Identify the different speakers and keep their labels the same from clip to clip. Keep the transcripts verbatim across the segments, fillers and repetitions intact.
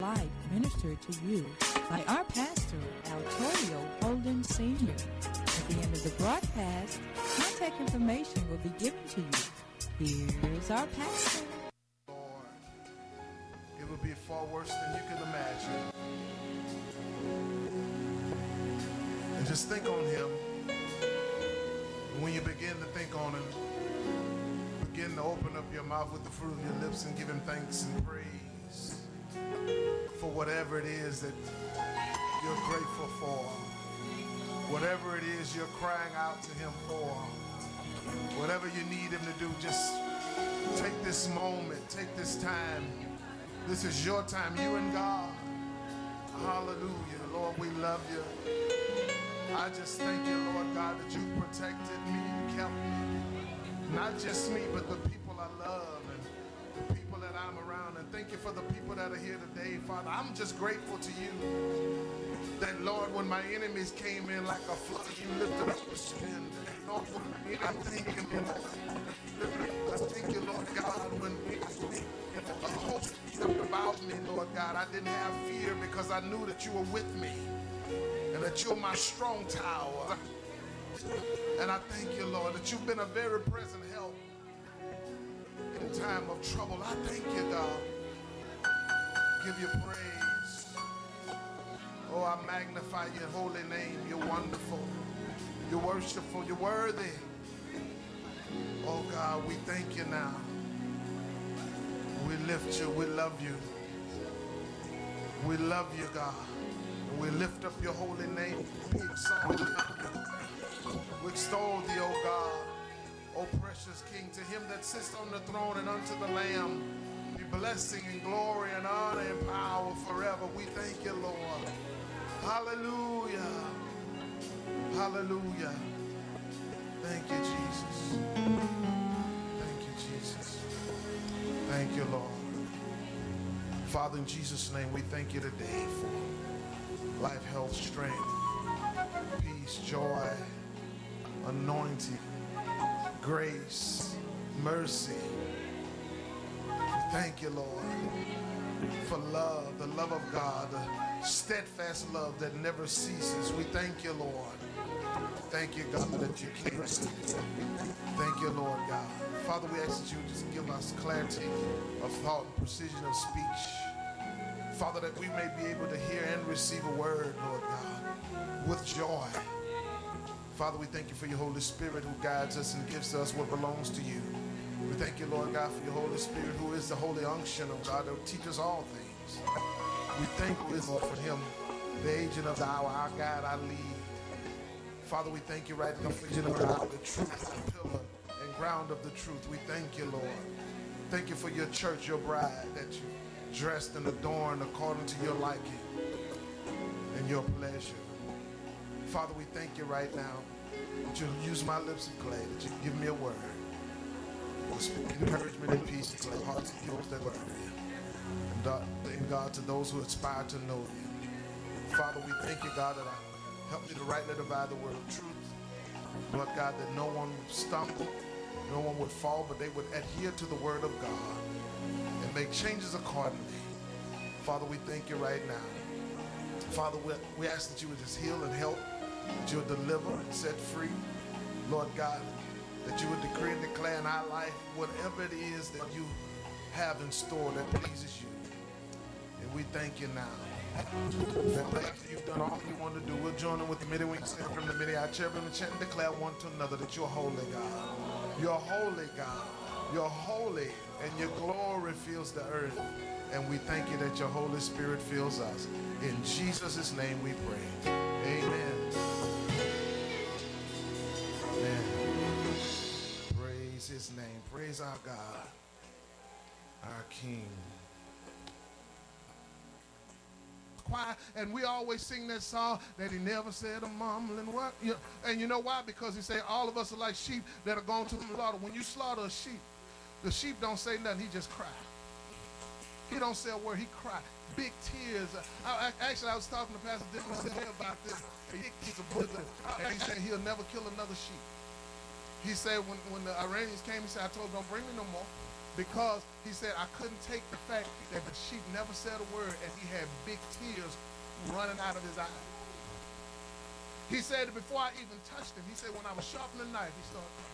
Speaker 1: life ministered to you by our pastor, Altorio Holden Senior At the end of the broadcast, contact information will be given to you. Here's our pastor.
Speaker 2: Lord, it will be far worse than you can imagine. And just think on him. When you begin to think on him, begin to open up your mouth with the fruit of your lips and give him thanks and praise for whatever it is that you're grateful for. Whatever it is you're crying out to him for. Whatever you need him to do, just take this moment, take this time. This is your time, you and God. Hallelujah. Lord, we love you. I just thank you, Lord God, that you protected me and kept me. Not just me, but the people I love and the people that I'm around. And thank you for the people that are here today, Father. I'm just grateful to you that, Lord, when my enemies came in like a flood, you lifted up the stand. Lord, I thank you, Lord. I thank you, Lord God, when a host stepped about me, Lord God, I didn't have fear because I knew that you were with me and that you're my strong tower. And I thank you, Lord, that you've been a very present help in time of trouble. I thank you, God. Give you praise. Oh, I magnify your holy name. You're wonderful. You're worshipful. You're worthy. Oh, God, we thank you now. We lift you. We love you. We love you, God. And we lift up your holy name. We exalt you. We extol thee, O God, O precious King, to him that sits on the throne and unto the Lamb, be blessing and glory and honor and power forever. We thank you, Lord. Hallelujah. Hallelujah. Thank you, Jesus. Thank you, Jesus. Thank you, Lord. Father, in Jesus' name, we thank you today for life, health, strength, peace, joy, anointing, grace, mercy. We thank you, Lord, for love, the love of God, the steadfast love that never ceases. We thank you, Lord. Thank you, God, that you care. Thank you, Lord God. Father, we ask that you just give us clarity of thought and precision of speech. Father, that we may be able to hear and receive a word, Lord God, with joy. Father, we thank you for your Holy Spirit who guides us and gives us what belongs to you. We thank you, Lord God, for your Holy Spirit who is the holy unction of God that will teach us all things. We thank you, Lord, for him, the agent of the hour, our guide, our lead. Father, we thank you right now for the agent of the hour, the truth, the pillar and ground of the truth. We thank you, Lord. Thank you for your church, your bride, that you dressed and adorned according to your liking and your pleasure. Father, we thank you right now that you'll use my lips of clay, that you give me a word. You'll speak encouragement and peace to the hearts of those that were and, uh, and God, to those who aspire to know you. Father, we thank you, God, that I help me to rightly divide the word of truth. Lord God, that no one would stumble, no one would fall, but they would adhere to the word of God and make changes accordingly. Father, we thank you right now. Father, we, we ask that you would just heal and help, that you would deliver and set free. Lord God, that you would decree and declare in our life whatever it is that you have in store that pleases you. And we thank you now. That after you've done all you want to do, we'll join in with the Middle Wing Center from the Middle, our cherubim, and chant and declare one to another that you're holy, God. You're holy, God. You're holy, and your glory fills the earth. And we thank you that your Holy Spirit fills us. In Jesus' name we pray. Amen. Amen. Praise his name. Praise our God, our King. Choir, and we always sing that song that he never said a mumbling word. You know, and you know why? Because he said all of us are like sheep that are going to the slaughter. When you slaughter a sheep, the sheep don't say nothing. He just cries. He don't say a word. He cried. Big tears. I, I, actually, I was talking to Pastor Dick about this. He, he's a brother. And he said he'll never kill another sheep. He said when, when the Iranians came, he said, I told him, don't bring me no more. because he said, I couldn't take the fact that the sheep never said a word and he had big tears running out of his eyes. He said that before I even touched him, he said, when I was sharpening the knife, he started crying.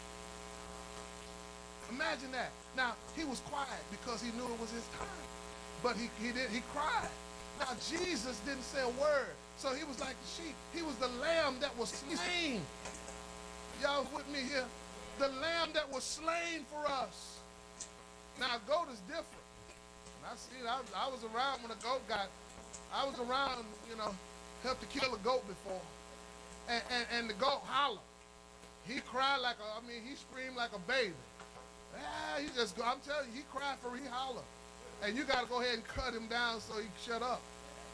Speaker 2: Imagine that. Now, he was quiet because he knew it was his time. But he, he did, he cried. Now, Jesus didn't say a word. So he was like the sheep. He was the lamb that was slain. Y'all with me here? The lamb that was slain for us. Now, a goat is different. And I see, I, I was around when a goat got, I was around, you know, helped to kill a goat before. And, and, and the goat hollered. He cried like a, I mean, he screamed like a baby. Ah, he just, I'm telling you, he cried for he hollered. And you got to go ahead and cut him down so he can shut up.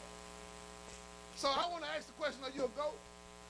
Speaker 2: So I want to ask the question, are you a goat?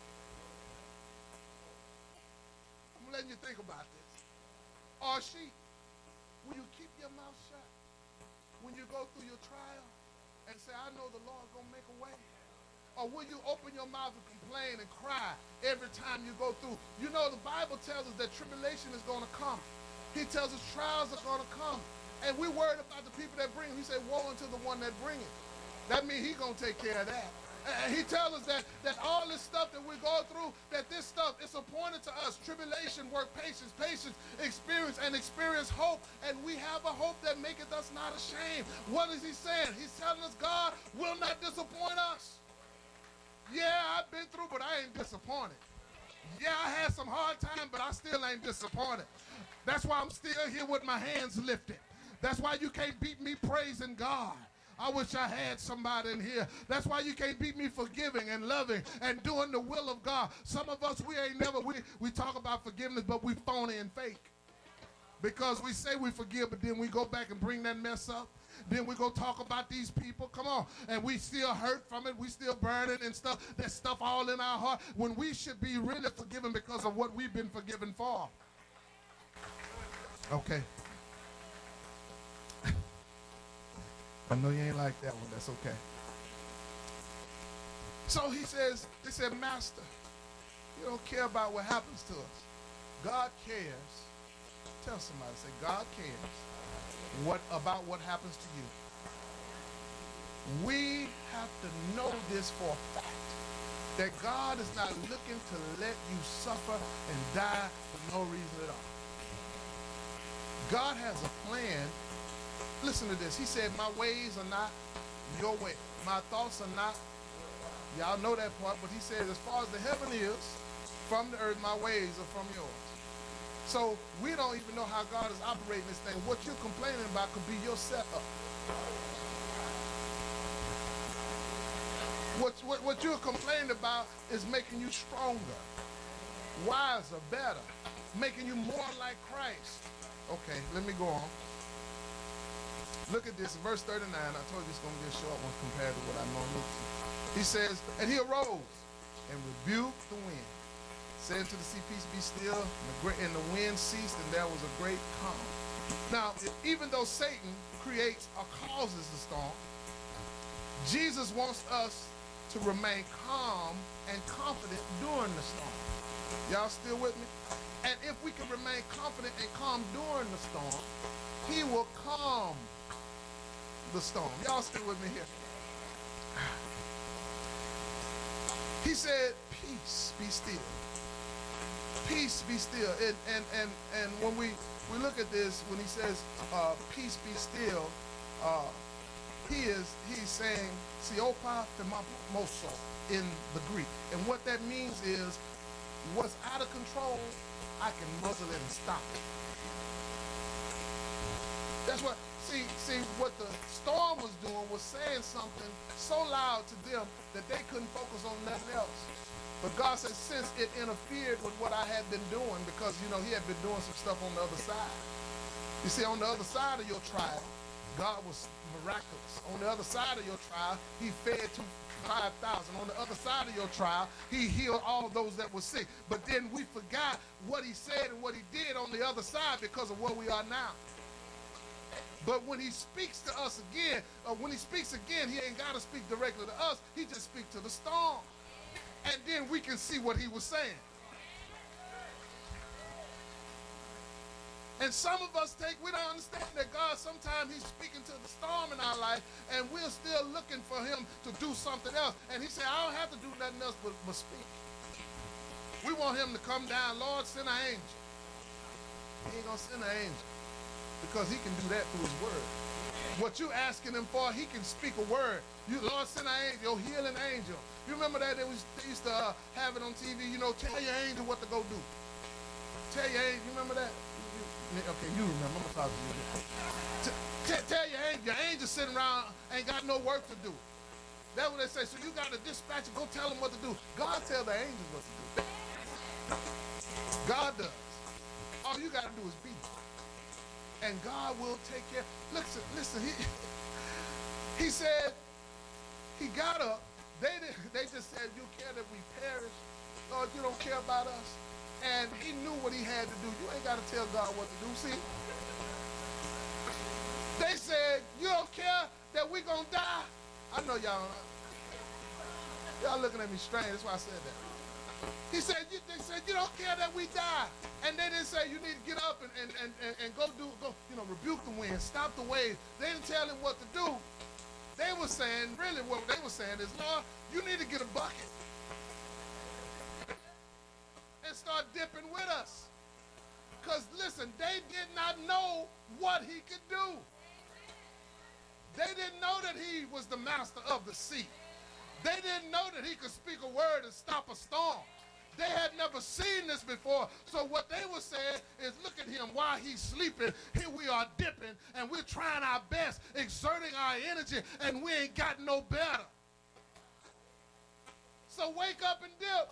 Speaker 2: I'm letting you think about this. Or a sheep? Will you keep your mouth shut when you go through your trial and say, I know the Lord going to make a way? Or will you open your mouth and complain and cry every time you go through? You know, the Bible tells us that tribulation is going to come. He tells us trials are going to come. And we're worried about the people that bring them. He said, woe unto the one that bring it. That means he's going to take care of that. And he tells us that, that all this stuff that we go through, that this stuff is appointed to us. Tribulation, work, patience, patience, experience, and experience hope. And we have a hope that maketh us not ashamed. What is he saying? He's telling us God will not disappoint us. Yeah, I've been through, but I ain't disappointed. Yeah, I had some hard time, but I still ain't disappointed. That's why I'm still here with my hands lifted. That's why you can't beat me praising God. I wish I had somebody in here. That's why you can't beat me forgiving and loving and doing the will of God. Some of us, we ain't never, we, we talk about forgiveness, but we phony and fake. Because we say we forgive, but then we go back and bring that mess up. Then we go talk about these people. Come on. And we still hurt from it. We still burning and stuff. There's stuff all in our heart when we should be really forgiven because of what we've been forgiven for. Okay. I know you ain't like that one. That's okay. So he says, they said, Master, you don't care about what happens to us. God cares. Tell somebody, say, God cares what about what happens to you. We have to know this for a fact, that God is not looking to let you suffer and die for no reason at all. God has a plan. Listen to this. He said, my ways are not your way. My thoughts are not, y'all know that part, but he said, as far as the heaven is from the earth, my ways are from yours. So we don't even know how God is operating this thing. What you're complaining about could be your setup. What, what, what you're complaining about is making you stronger, wiser, better, making you more like Christ. Okay, let me go on. Look at this, verse thirty-nine. I told you it's going to be a short one compared to what I normally do. He says, and he arose and rebuked the wind, saying to the sea, peace, be still. And the, great, and the wind ceased, and there was a great calm. Now, even though Satan creates or causes the storm, Jesus wants us to remain calm and confident during the storm. Y'all still with me? And if we can remain confident and calm during the storm, he will calm the storm. Y'all still with me here? He said, peace, be still. Peace, be still. And and and, and when we, we look at this, when he says, uh, peace, be still, uh, he is he's saying, Siopa Themamoso in the Greek. And what that means is, what's out of control, I can muzzle it and stop it. That's what, see, see, what the storm was doing was saying something so loud to them that they couldn't focus on nothing else. But God said, since it interfered with what I had been doing, because, you know, he had been doing some stuff on the other side. You see, on the other side of your trial, God was miraculous. On the other side of your trial, he fed to five thousand. On the other side of your trial, he healed all those that were sick. But then we forgot what he said and what he did on the other side because of where we are now. But when he speaks to us again, uh, when he speaks again, he ain't got to speak directly to us. He just speaks to the storm. And then we can see what he was saying. And some of us take, we don't understand that God, sometimes he's speaking to the storm in our life, and we're still looking for him to do something else. And he said, I don't have to do nothing else but, but speak. We want him to come down, Lord, send an angel. He ain't gonna send an angel because he can do that through his word. What you asking him for, he can speak a word. You, Lord, send an angel, your healing angel. You remember that they, was, they used to uh, have it on T V, you know, tell your angel what to go do. Tell your angel, you remember that? Okay, you remember, I'm gonna talk to you. T- tell your angel, your angel sitting around ain't got no work to do. That's what they say. So you got to dispatch and go tell them what to do. God tell the angels what to do. God does. All you got to do is be. And God will take care. Listen, listen, he, he said, he got up. They, did, they just said, you care that we perish? Lord, you don't care about us? And he knew what he had to do. You ain't got to tell God what to do. See? They said, you don't care that we gonna die? I know y'all, y'all looking at me strange. That's why I said that. He said, you, they said, you don't care that we die. And they didn't say, you need to get up and, and, and, and, and go do, go, you know, rebuke the wind, stop the waves. They didn't tell him what to do. They were saying, really what they were saying is, Lord, you need to get a bucket and start dipping with us. Because listen, they did not know what he could do. They didn't know that he was the master of the sea. They didn't know that he could speak a word and stop a storm. They had never seen this before. So what they were saying is, look at him while he's sleeping. Here we are dipping, and we're trying our best, exerting our energy, and we ain't got no better. So wake up and dip.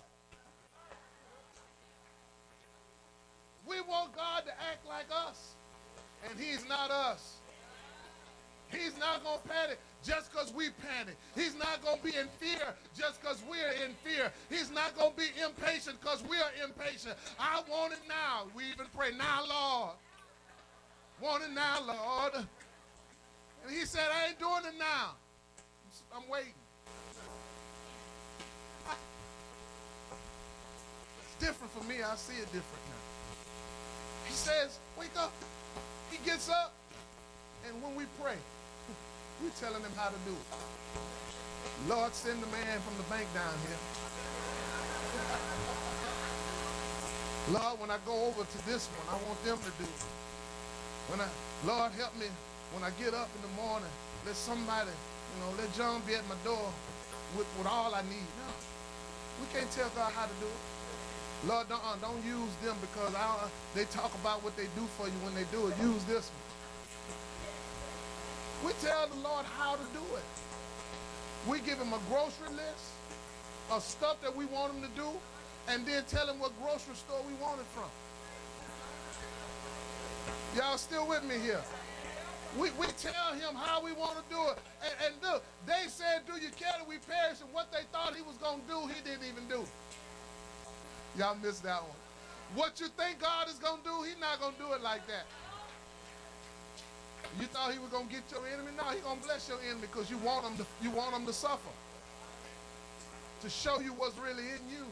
Speaker 2: We want God to act like us, and he's not us. He's not going to panic just because we panic. He's not going to be in fear just because we're in fear. He's not going to be impatient because we're impatient. I want it now. We even pray, now, Lord. Want it now, Lord. And he said, I ain't doing it now. I'm waiting. It's different for me. I see it different now. He says, wake up. He gets up. And when we pray, we're telling him how to do it. Lord, send the man from the bank down here. Lord, when I go over to this one, I want them to do it. When I, Lord, help me when I get up in the morning. Let somebody, you know, let John be at my door with, with all I need. No, we can't tell God how to do it. Lord, don't, uh, don't use them because I, uh, they talk about what they do for you when they do it. Use this one. We tell the Lord how to do it. We give him a grocery list of stuff that we want him to do, and then tell him what grocery store we want it from. Y'all still with me here? We, we tell him how we want to do it. And, and look, they said, do you care that we perish? And what they thought he was going to do, he didn't even do. Y'all missed that one. What you think God is going to do, he's not going to do it like that. You thought he was going to get your enemy? No, he's going to bless your enemy because you want him to, you want him to suffer. To show you what's really in you.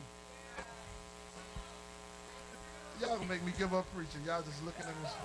Speaker 2: Y'all going to make me give up preaching. Y'all just looking at me.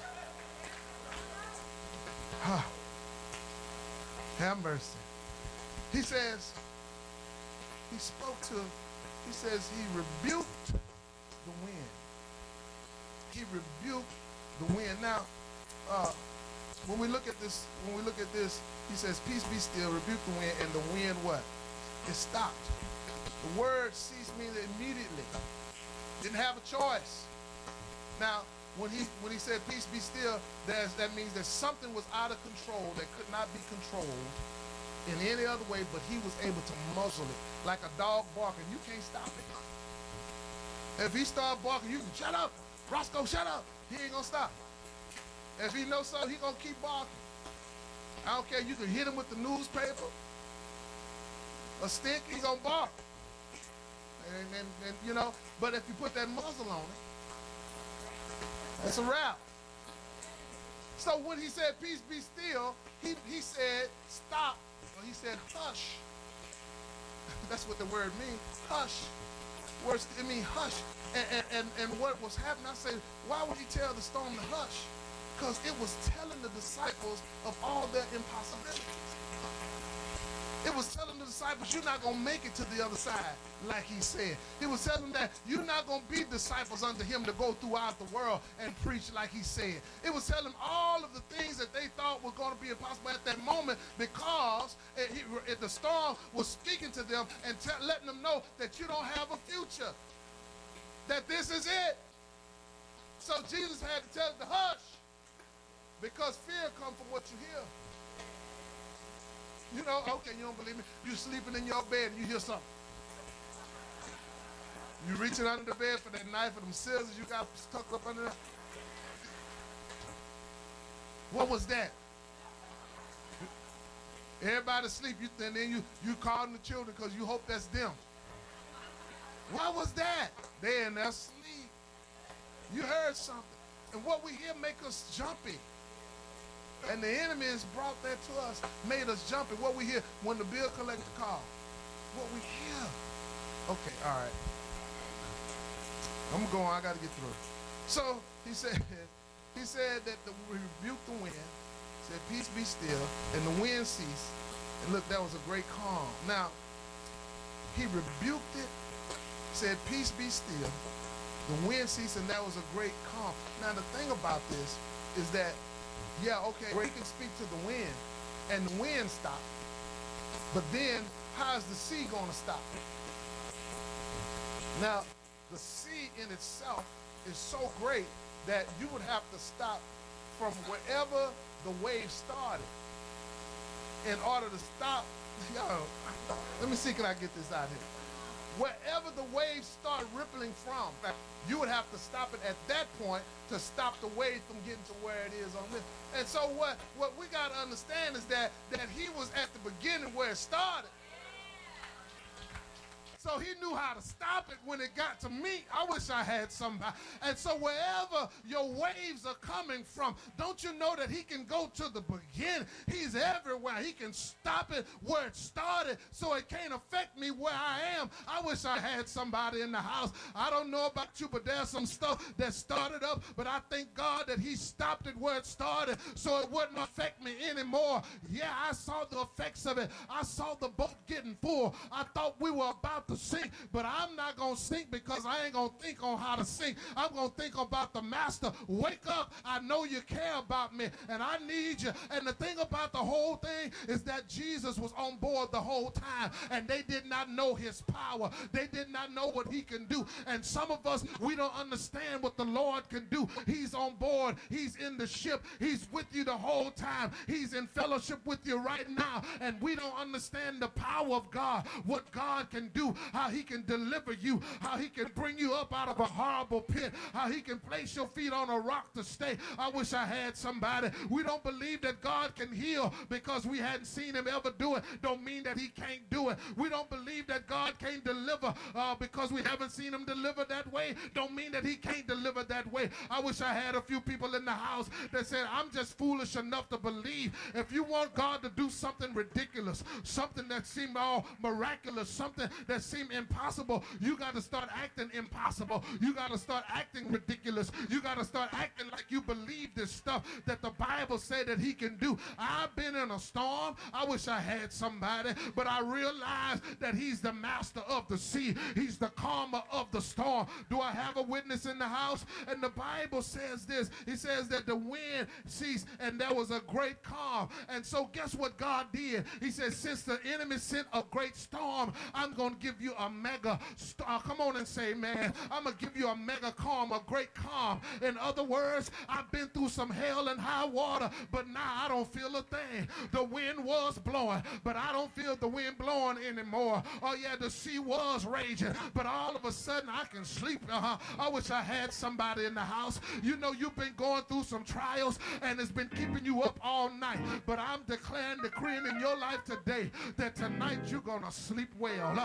Speaker 2: Huh. Have mercy. He says, he spoke to, he says he rebuked the wind. He rebuked the wind. Now, uh, when we look at this, when we look at this, he says, peace be still, rebuke the wind, and the wind what? It stopped. The word ceased means immediately. Didn't have a choice. Now, when he when he said peace be still, there's, that means that something was out of control that could not be controlled in any other way, but he was able to muzzle it. Like a dog barking, you can't stop it. If he start barking, you can shut up. Roscoe, shut up. He ain't gonna stop. If he knows something, he gonna keep barking. I don't care, you can hit him with the newspaper, a stick, he gonna bark. And, and, and you know, but if you put that muzzle on it, it's a wrap. So when he said, peace be still, he, he said, stop. Or he said, hush. That's what the word means, hush. Words, it means hush. And, and, and, and what was happening, I said, why would he tell the storm to hush? because it was telling the disciples of all their impossibilities. It was telling the disciples, you're not going to make it to the other side, like he said. It was telling them that you're not going to be disciples unto him to go throughout the world and preach like he said. It was telling them all of the things that they thought were going to be impossible at that moment, because it, he, it, the storm was speaking to them and letting them know that you don't have a future, that this is it. So Jesus had to tell it to hush, because fear comes from what you hear. You know, okay, you don't believe me. You're sleeping in your bed and you hear something. You reaching under the bed for that knife or them scissors you got stuck up under there. What was that? Everybody asleep, you, and then you, you calling the children because you hope that's them. What was that? They in their sleep. You heard something. And what we hear make us jumpy. And the enemy has brought that to us, made us jumpy. What we hear when the bill collector calls. What we hear. Okay, all right. I'm going, I got to get through. So he said, he said that the, we rebuked the wind, said, peace be still, and the wind ceased. And look, that was a great calm. Now, he rebuked it, said, peace be still. The wind ceased, and that was a great calm. Now, the thing about this is that, yeah, okay, we can speak to the wind, and the wind stopped. But then, how is the sea going to stop? Now, the sea in itself is so great that you would have to stop from wherever the wave started in order to stop. Yo, let me see, can I get this out here? Wherever the waves start rippling from, you would have to stop it at that point to stop the wave from getting to where it is on this. And so what, what we got to understand is that, that he was at the beginning where it started. So he knew how to stop it when it got to me. I wish I had somebody. And so wherever your waves are coming from, don't you know that he can go to the beginning? He's everywhere. He can stop it where it started so it can't affect me where I am. I wish I had somebody in the house. I don't know about you, but there's some stuff that started up, but I thank God that he stopped it where it started so it wouldn't affect me anymore. Yeah, I saw the effects of it. I saw the boat getting full. I thought we were about to sink, but I'm not going to sink because I ain't going to think on how to sink. I'm going to think about the master. Wake up. I know you care about me, and I need you. And the thing about the whole thing is that Jesus was on board the whole time, and they did not know his power. They did not know what he can do. And some of us, we don't understand what the Lord can do. He's on board. He's in the ship. He's with you the whole time. He's in fellowship with you right now, and we don't understand the power of God, what God can do, how he can deliver you, how he can bring you up out of a horrible pit, how he can place your feet on a rock to stay. I wish I had somebody. We don't believe that God can heal because we hadn't seen him ever do it. Don't mean that he can't do it. We don't believe that God can't deliver uh, because we haven't seen him deliver that way. Don't mean that he can't deliver that way. I wish I had a few people in the house that said, I'm just foolish enough to believe. If you want God to do something ridiculous, something that seemed all miraculous, something that seemed impossible, you got to start acting impossible. You got to start acting ridiculous. You got to start acting like you believe this stuff that the Bible said that he can do. I've been in a storm. I wish I had somebody, but I realize that he's the master of the sea. He's the calmer of the storm. Do I have a witness in the house? And the Bible says this. He says that the wind ceased and there was a great calm. And so guess what God did? He said, since the enemy sent a great storm, I'm going to give you a mega storm. Come on and say, man, I'm going to give you a mega calm, a great calm. In other words, I've been through some hell and high water, but now I don't feel a thing. The wind was blowing, but I don't feel the wind blowing anymore. Oh yeah, the sea was raging, but all of a sudden I can sleep. Uh-huh. I wish I had somebody in the house. You know, you've been going through some trials and it's been keeping you up all night, but I'm declaring, decreeing in your life today that tonight you're going to sleep well. Uh, I'm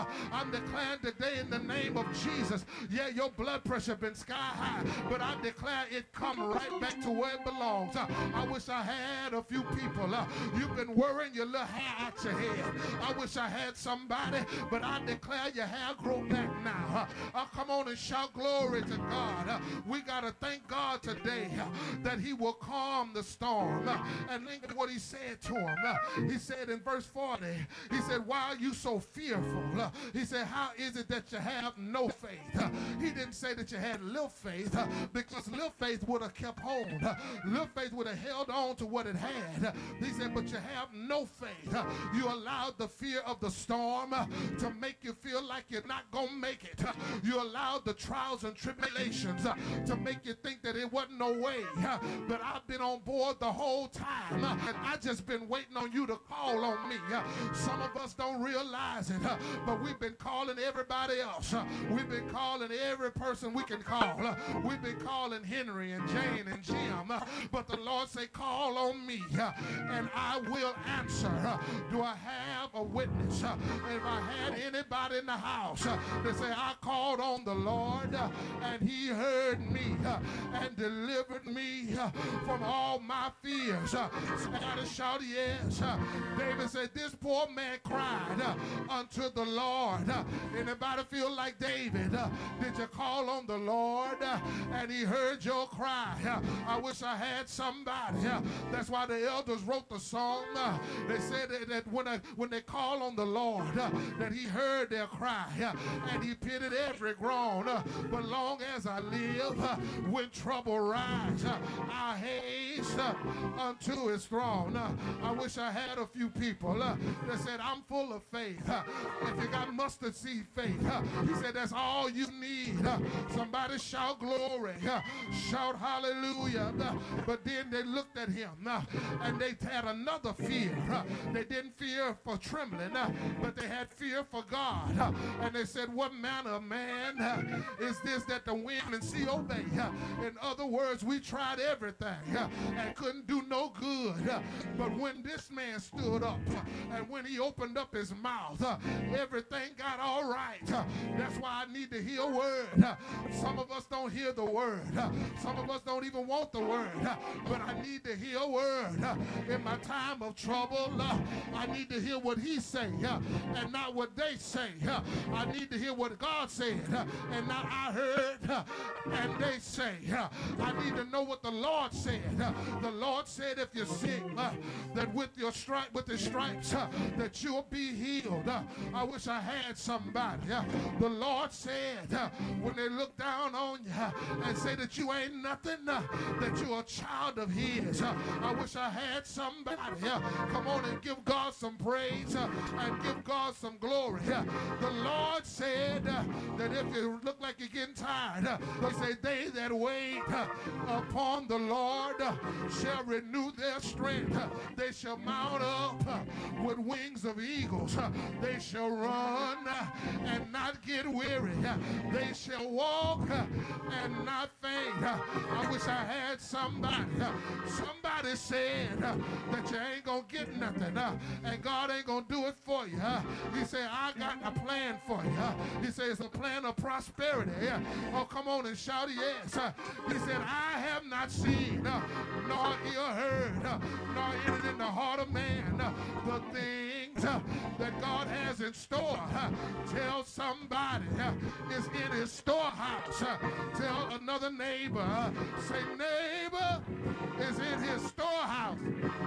Speaker 2: I'm declaring today in the name of Jesus, yeah, your blood pressure been sky high, but I declare it come right back to where it belongs. Uh, I wish I had a few people. Uh, you've been worrying your little hair out your head. I wish I had somebody, but I declare your hair grow back now. Uh, uh, come on and shout glory to God. Uh, we got to thank God today uh, that he will calm the storm. Uh, and think of what he said to him. Uh, he said in verse forty, he said, why are you so fearful? Uh, he said, how is it that you have no faith? Uh, he didn't say that you had little faith, uh, because little faith would have kept hold. Uh, little faith would have held on to what it had. Uh, he said, but you have no faith. Uh, you allowed the fear of the storm uh, to make you feel like you're not going to make it. Uh, you allowed the trials and tribulations uh, to make you think that it wasn't no way. Uh, but I've been on board the whole time, uh, and I just been waiting on you to call on me. Uh, some of us don't realize it, uh, but we've been calling everybody else. Uh, we've been calling every person we can call. Uh, we've been calling Henry and Jane and Jim, uh, but the Lord say, call on me, uh, and I will answer. Uh, do I have a witness? Uh, if I had anybody in the house uh, that say, I called on the Lord, uh, and he heard me uh, and delivered me uh, from all my fears. Uh, somebody shout yes. Uh, David said, this poor man cried uh, unto the Lord. Uh, anybody feel like David? Uh, did you call on the Lord uh, and he heard your cry? Uh, I wish I had somebody. Uh, that's why the elders wrote the song. Uh, they said that, that when, I, when they call on the Lord, uh, that he heard their cry uh, and he pitied every groan. Uh, but long as I live, uh, when trouble rise, uh, I haste uh, unto his throne. Uh, I wish I had a few people uh, that said, I'm full of faith. Uh, if you got mustard seed faith, uh, he said, that's all you need. Uh, somebody shout glory, uh, shout hallelujah. Uh, but then they looked at him uh, and they had another fear. Uh, they didn't fear for trembling, uh, but they had fear for God. Uh, and they said, what manner of man uh, is this that the wind and sea obey? Uh, in other words, we tried everything uh, and couldn't do no good. Uh, but when this man stood up uh, and when he opened up his mouth, uh, everything got all right. Uh, that's why I need to hear a word. Uh, some of us don't hear the word. Uh, some of us don't even want the word. Uh, but I need to hear a word. Uh, in my time of trouble, uh, I need to hear what he say uh, and not what they say. Uh, I need to hear what God said uh, and not I heard uh, and they say. Uh, I need to know what the Lord said. Uh, the Lord said if you're sick, uh, that with your stripe, with his stripes, uh, that you'll be healed. Uh, I wish I had somebody. Uh, the Lord said uh, when they look down on you uh, and say that you ain't nothing, uh, that you're a child of his. Uh, I wish I had somebody. Uh, come on and give God some praise uh, and give God some glory. Uh, the Lord said uh, that if you look like you're getting tired, uh, he said, they that wait uh, upon the Lord uh, shall renew their strength. Uh, they shall mount up uh, with wings of eagles. Uh, they shall run uh, and not get weary. Uh, they shall walk uh, and not faint. Uh, I wish I had somebody. Uh, somebody said uh, that you ain't gonna get nothing uh, and God ain't gonna do it for you. Uh, he said, I got a plan for you. Uh, he said, it's a plan of prosperity. Uh, oh, come on and shout yes. Uh, he said, I have not seen, uh, nor ear heard, uh, nor entered in the heart of man uh, the things uh, that God has in store. Uh, tell somebody uh, is in his storehouse. Uh, tell another neighbor, uh, say neighbor is in his storehouse.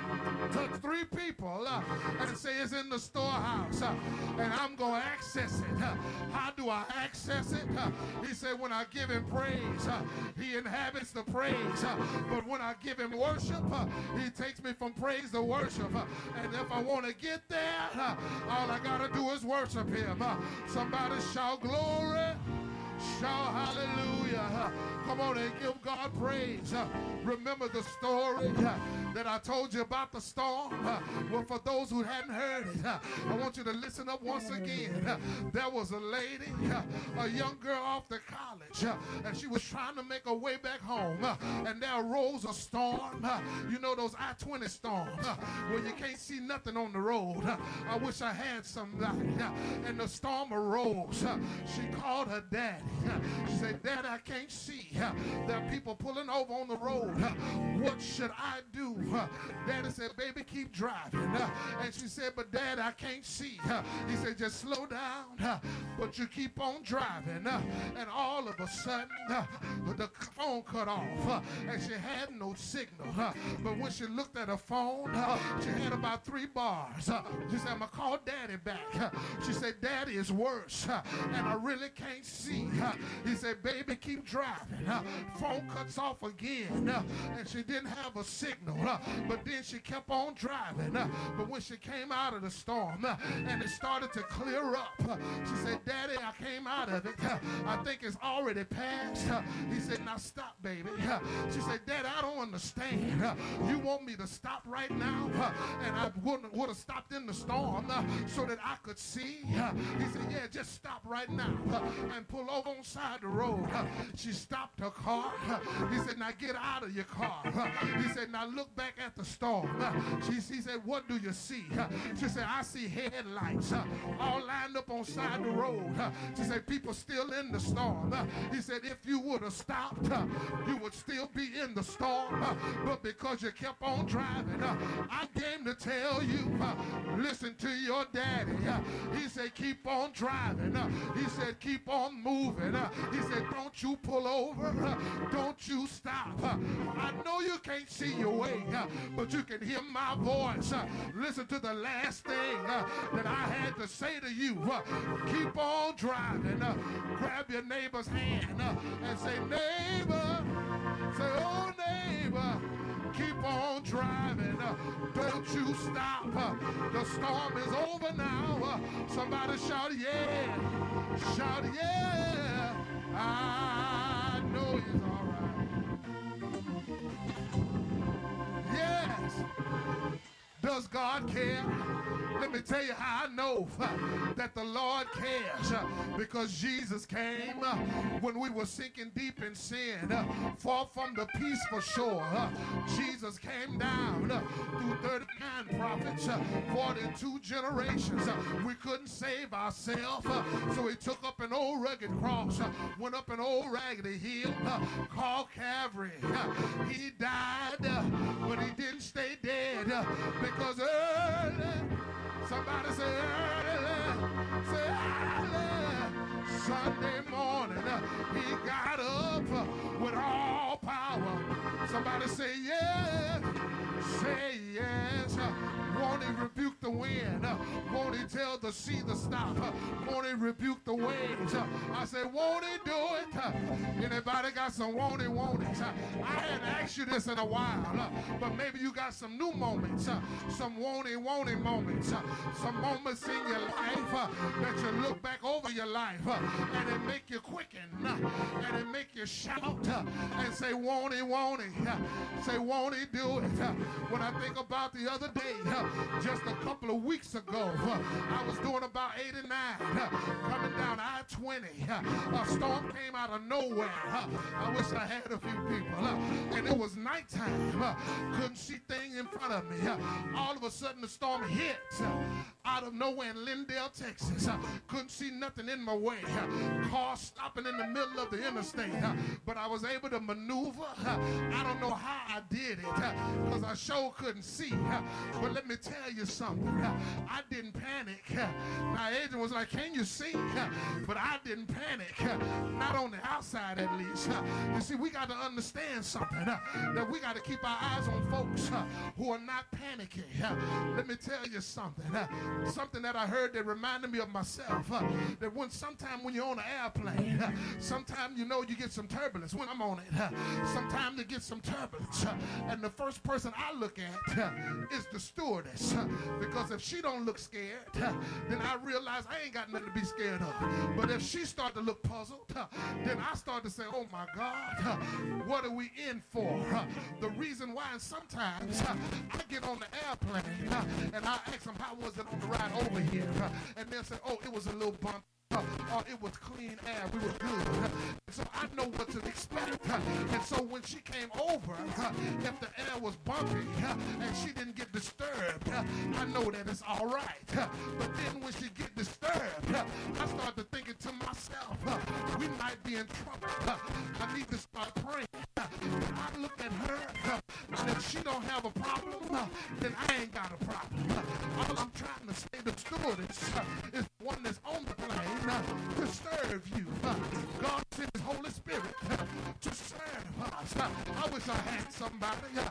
Speaker 2: Took three people uh, and say it's in the storehouse uh, and I'm going to access it. Uh, how do I access it? Uh, he said when I give him praise, uh, he inhabits the praise. Uh, but when I give him worship, uh, he takes me from praise to worship. Uh, and if I want to get there, uh, all I got to do is worship him. Uh, somebody shout glory. Shout hallelujah. Uh, come on and give God praise. Uh, remember the story uh, that I told you about the storm? Uh, well, for those who hadn't heard it, uh, I want you to listen up once again. Uh, there was a lady, uh, a young girl off to college, uh, and she was trying to make her way back home. Uh, and there arose a storm. Uh, you know those I twenty storms uh, where you can't see nothing on the road. Uh, I wish I had somebody. Uh, and the storm arose. Uh, she called her daddy. Uh, she said, Dad, I can't see. Uh, there are people pulling over on the road. Uh, what should I do? Uh, Daddy said, baby, keep driving. Uh, and she said, but Dad, I can't see. Uh, he said, just slow down, uh, but you keep on driving. Uh, and all of a sudden, uh, the phone cut off. Uh, and she had no signal. Uh, but when she looked at her phone, uh, she had about three bars. Uh, she said, I'm going to call Daddy back. Uh, she said, Daddy is worse, uh, and I really can't see. Uh, he said, baby, keep driving. Uh, phone cuts off again, uh, and she didn't have a signal. Uh, but then she kept on driving. Uh, but when she came out of the storm, uh, and it started to clear up, uh, she said, Daddy, I came out of it. Uh, I think it's already passed. Uh, he said, now stop, baby. Uh, she said, Daddy, I don't understand. Uh, you want me to stop right now? Uh, and I wouldn't would have stopped in the storm uh, so that I could see. Uh, he said, yeah, just stop right now uh, and pull over on side the road. Uh, she stopped her car. Uh, he said, now get out of your car. Uh, he said, now look back at the storm. Uh, she, she said, what do you see? Uh, she said, I see headlights uh, all lined up on side the road. Uh, she said, people still in the storm. Uh, he said, if you would have stopped, uh, you would still be in the storm. Uh, but because you kept on driving, uh, I came to tell you, uh, listen to your daddy. Uh, he said, keep on driving. Uh, he said, keep on moving. Uh, he said, don't you pull over. Uh, don't you stop. Uh, I know you can't see your way, uh, but you can hear my voice. Uh, listen to the last thing uh, that I had to say to you. Uh, keep on driving. Uh, grab your neighbor's hand uh, and say, neighbor. Say, oh, neighbor. Keep on driving. Uh, don't you stop. Uh, the storm is over now. Uh, somebody shout, yeah. Shout, yeah. I know he's all right. Yes. Does God care? Let me tell you how I know uh, that the Lord cares. Uh, because Jesus came uh, when we were sinking deep in sin, uh, far from the peaceful shore. Uh, Jesus came down uh, through thirty-nine prophets, uh, forty-two generations. Uh, we couldn't save ourselves, uh, so he took up an old rugged cross, uh, went up an old raggedy hill uh, called Calvary. Uh, he died, uh, but he didn't stay dead uh, because early, somebody say early, say early, Sunday morning, uh, he got up uh, with all power. Somebody say yes, say yes. Uh, won't he rebuke the wind? Uh, won't he tell the sea to stop? Uh, won't he rebuke the waves? Uh, I said, won't he do it? Uh, anybody got some won't he, won't it? Uh, I hadn't asked you this in a while, uh, but maybe you got some new moments, uh, some won't he, won't he moments, uh, some moments in your life uh, that you look back over your life uh, and it make you quicken uh, and it make you shout uh, and say, won't he, won't he? Uh, say, won't he do it? Uh, when I think about the other day, uh, just a couple of weeks ago, uh, I was doing about eighty-nine, uh, coming down I twenty. Uh, a storm came out of nowhere. Uh, I wish I had a few people. Uh, and it was nighttime. Uh, couldn't see things in front of me. Uh, all of a sudden, the storm hit uh, out of nowhere in Lindale, Texas. Uh, couldn't see nothing in my way. Uh, car stopping in the middle of the interstate. Uh, but I was able to maneuver. Uh, I don't know how I did it because uh, I sure couldn't see. Uh, but let me tell you something. Uh, I didn't panic. Uh, my agent was like, can you see? Uh, but I didn't panic. Uh, not on the outside, at least. Uh, you see, we got to understand something. Uh, that we got to keep our eyes on folks uh, who are not panicking. Uh, let me tell you something. Uh, something that I heard that reminded me of myself. Uh, that when sometime when you're on an airplane, uh, sometime you know you get some turbulence. When I'm on it, uh, sometimes you get some turbulence. Uh, and the first person I look at uh, is the stewardess. Uh, because if she don't look scared, uh, then I realize I ain't got nothing to be scared of. But if she start to look puzzled, uh, then I start to say, oh my God, uh, what are we in for? Uh, the reason why, and sometimes uh, I get on the airplane uh, and I ask them, how was it on the ride over here? Uh, and they'll say, oh, it was a little bump. Uh, uh, it was clean air. We were good. Uh, so I know what to expect. Uh, and so when she came over, uh, if the air was bumpy uh, and she didn't get disturbed, uh, I know that it's all right. Uh, but then when she get disturbed, uh, I start to thinking to myself, uh, we might be in trouble. Uh, I need to start praying. Uh, I look at her, uh, and if she don't have a problem, uh, then I ain't got a problem. Uh, all I'm trying to say to stewardess uh, is the one that's on the plane. Uh, to serve you. Uh, God sent his Holy Spirit uh, to serve us. Uh, I wish I had somebody uh,